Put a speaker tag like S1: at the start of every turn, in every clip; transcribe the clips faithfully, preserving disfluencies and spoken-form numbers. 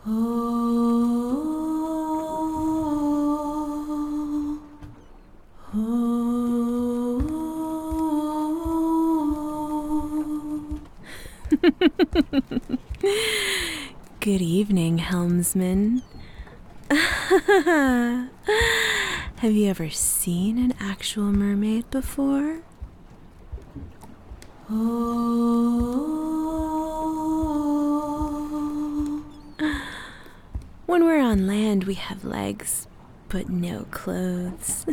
S1: Oh, oh. Good evening, helmsman. Have you ever seen an actual mermaid before? Oh. When we're on land, we have legs, but no clothes.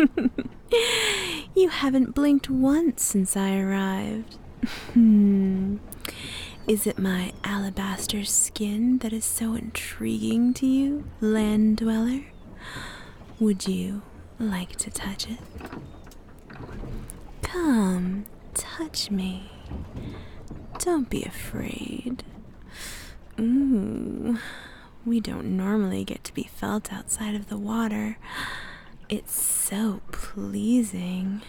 S1: You haven't blinked once since I arrived. Hmm. Is it my alabaster skin that is so intriguing to you, land dweller? Would you like to touch it? Come, touch me. Don't be afraid. Ooh, we don't normally get to be felt outside of the water. It's so pleasing.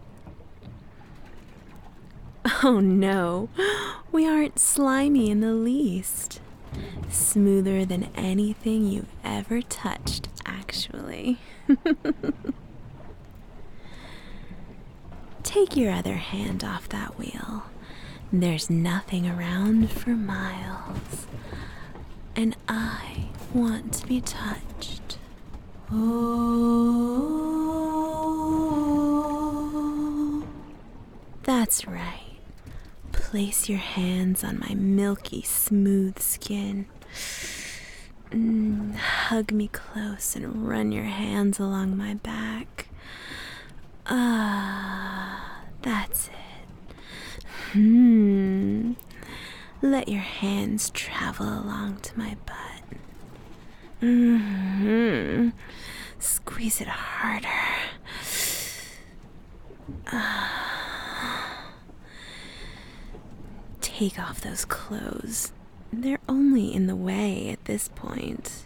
S1: Oh no, we aren't slimy in the least. Smoother than anything you've ever touched, actually. Take your other hand off that wheel. There's nothing around for miles. And I want to be touched. Oh. That's right. Place your hands on my milky, smooth skin. Mm, hug me close and run your hands along my back. Ah, that's it. Hmm. Let your hands travel along to my butt. Mm-hmm. Squeeze it harder. Ah. Take off those clothes. They're only in the way at this point.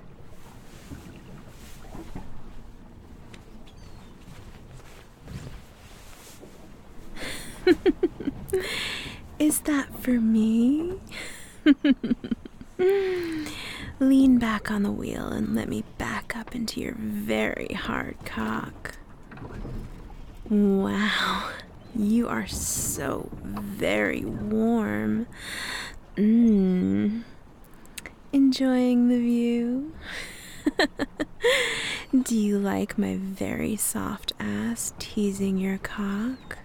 S1: Is that for me? Lean back on the wheel and let me back up into your very hard cock. Wow. You are so very warm. Mmm. Enjoying the view? Do you like my very soft ass teasing your cock?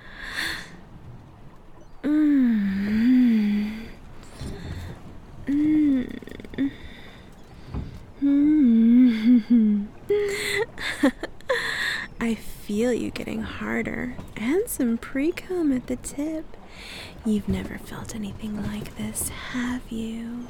S1: Mmm. Mmm. Mmm. I feel you getting harder, and some pre-cum at the tip. You've never felt anything like this, have you?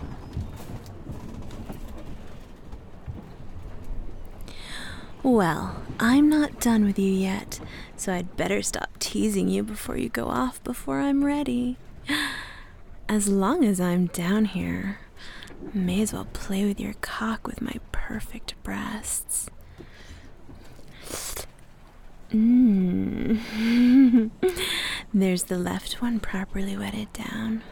S1: Well, I'm not done with you yet, so I'd better stop teasing you before you go off before I'm ready. As long as I'm down here, may as well play with your cock with my perfect breasts. Mmm. There's the left one properly wetted down.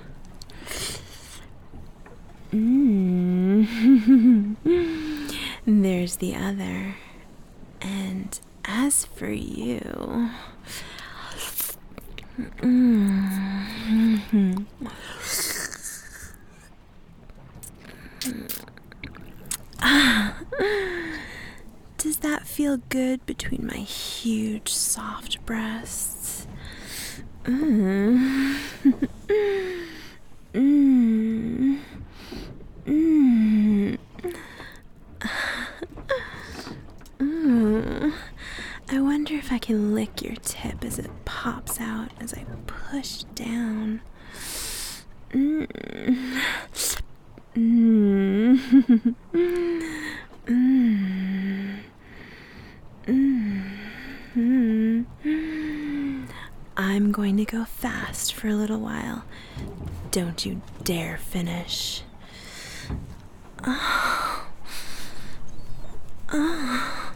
S1: Mmm. There's the other. And as for you... Mm-hmm. Does that feel good between my huge, soft breasts? Mm. Mm. Mm. Mm. I wonder if I can lick your tip as it pops out as I push down. Mm. Mm. Mm. Mm. I'm going to go fast for a little while. Don't you dare finish. Oh. Oh.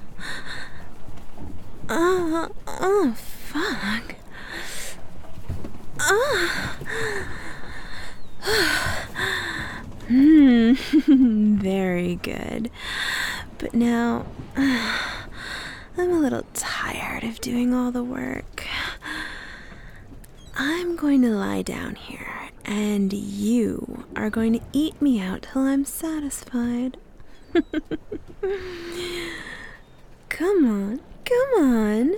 S1: Oh, oh, fuck. Oh. Hmm, very good. But now, I'm a little tired of doing all the work. I'm going to lie down here, and you are going to eat me out till I'm satisfied. Come on, come on.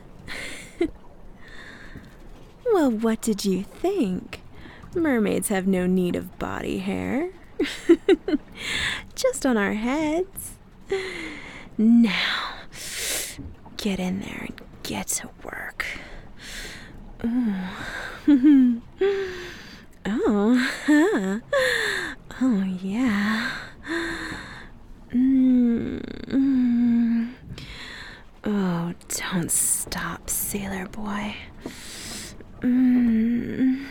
S1: Well, what did you think? Mermaids have no need of body hair. Just on our heads. Now, get in there and get to work. Ooh. Oh, huh. Oh, yeah. Mm-mm. Oh, don't stop, sailor boy. Mm.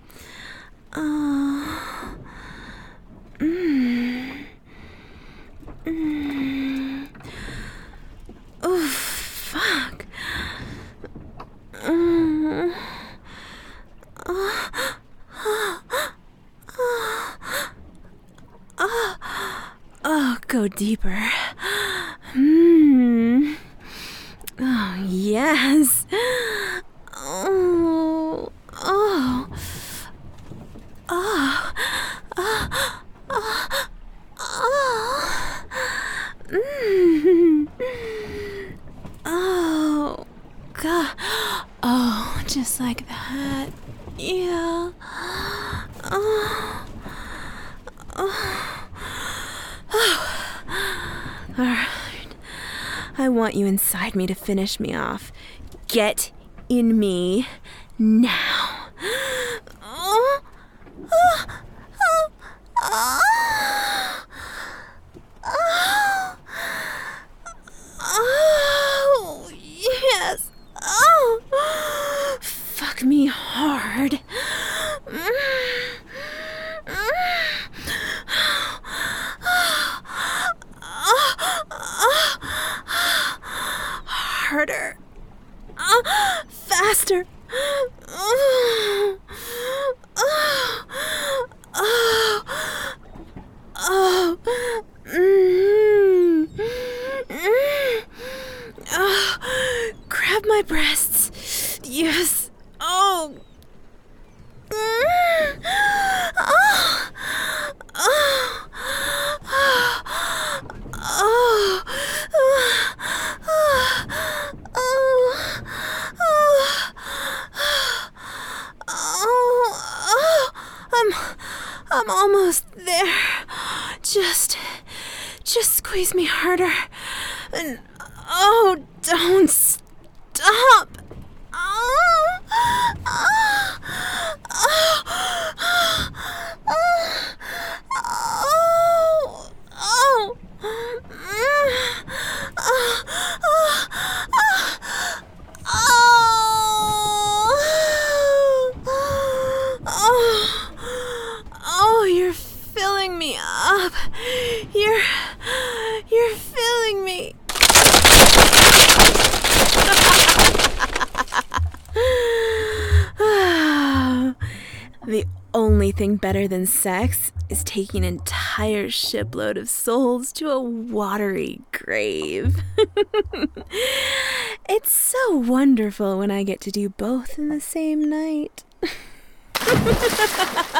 S1: Oh. Mm. Mm. Oh, fuck. Mm. Oh. Oh. Oh, go deeper. Mm. Oh, yes. Oh. Oh. Oh. Oh. Oh. Oh. Mm. Oh. God. Oh, just like that. Yeah. Oh. Oh. Oh. All right. I want you inside me to finish me off. Get in me now. Oh. Oh. Oh. Oh. Oh. Oh. Yes. Oh. Fuck me hard. Harder. Uh, faster. Oh. Oh. Oh. Oh. Mm. Mm. Oh. Grab my breasts. Yes. Oh. Mm. Oh. Oh. Oh. I'm almost there. Just, just squeeze me harder. And, oh, don't stop. Oh, oh, oh, oh, oh, oh, oh, you're filling me up. You're, you're filling me. The only thing better than sex is taking an entire shipload of souls to a watery grave. It's so wonderful when I get to do both in the same night.